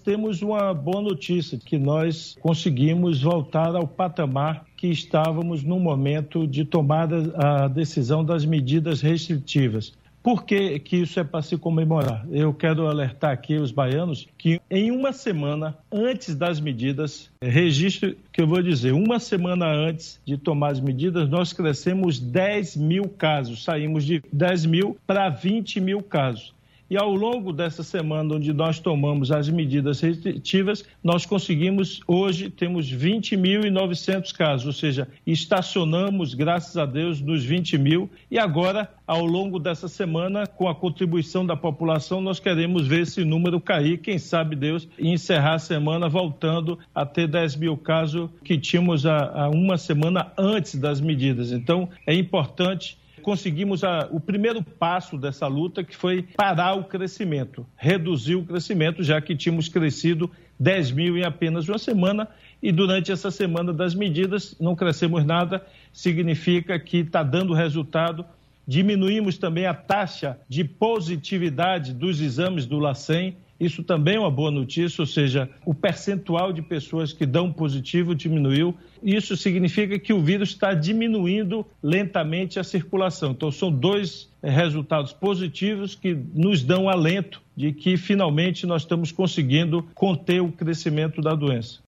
temos uma boa notícia, que nós conseguimos voltar ao patamar que estávamos no momento de tomada a decisão das medidas restritivas. Por que isso é para se comemorar? Eu quero alertar aqui os baianos que em uma semana antes das medidas, registro que eu vou dizer, uma semana antes de tomar as medidas, nós crescemos 10 mil casos, saímos de 10 mil para 20 mil casos. E ao longo dessa semana, onde nós tomamos as medidas restritivas, nós conseguimos, hoje, temos 20.900 casos, ou seja, estacionamos, graças a Deus, nos 20 mil. E agora, ao longo dessa semana, com a contribuição da população, nós queremos ver esse número cair, quem sabe Deus, e encerrar a semana voltando a ter 10 mil casos que tínhamos há uma semana antes das medidas. Então, é importante. Conseguimos o primeiro passo dessa luta, que foi parar o crescimento, reduzir o crescimento, já que tínhamos crescido 10 mil em apenas uma semana, e durante essa semana das medidas não crescemos nada, significa que está dando resultado. Diminuímos também a taxa de positividade dos exames do LACEN, isso também é uma boa notícia, ou seja, o percentual de pessoas que dão positivo diminuiu. Isso significa que o vírus está diminuindo lentamente a circulação. Então, são dois resultados positivos que nos dão alento de que, finalmente, nós estamos conseguindo conter o crescimento da doença.